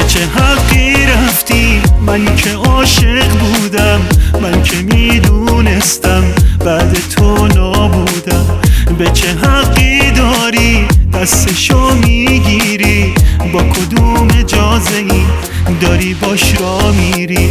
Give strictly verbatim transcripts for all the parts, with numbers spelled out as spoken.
چه حقی رفتی؟ من که عاشق بودم، من که میدونستم بعد تو نابودم. به چه حقی داری دستشو میگیری؟ با کدوم اجازه ای داری باش را میری؟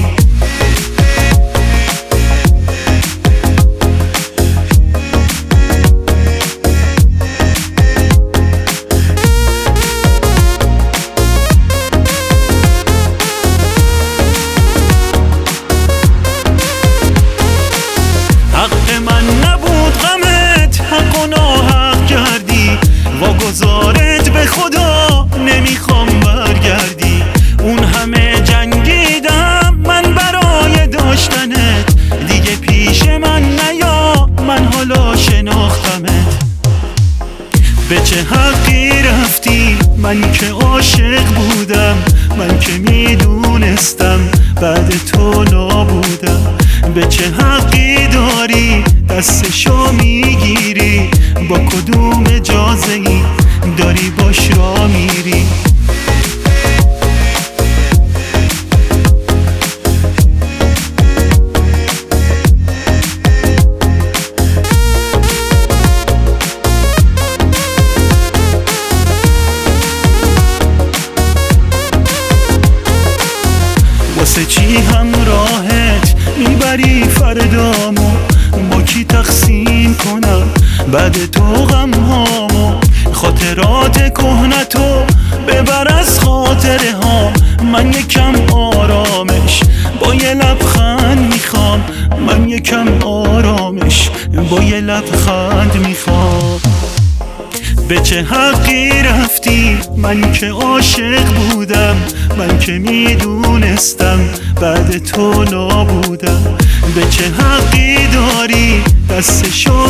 واگذارت به خدا نمیخوام برگردی. اون همه جنگیدم من برای داشتنت، دیگه پیش من نیا، من حالا شناختمت. به چه حقی رفتی؟ من که عاشق بودم، من که میدونستم بعد تو نابودم. به چه حقی داری دستشو میگیری؟ با کدوم اجازه ای داری باش را میری؟ واسه چی همراهت میبری فردامو؟ با کی تقسیم کنم بعد تو غم هامو؟ خاطرات کهنتو ببر از خاطره ها، من یکم آرامش با یه لبخند میخوام. من یکم آرامش با یه لبخند میخوام. به چه حقی رفتی؟ من که عاشق بودم، من که میدونستم بعد تو نابودم. به چه حقی داری دستشو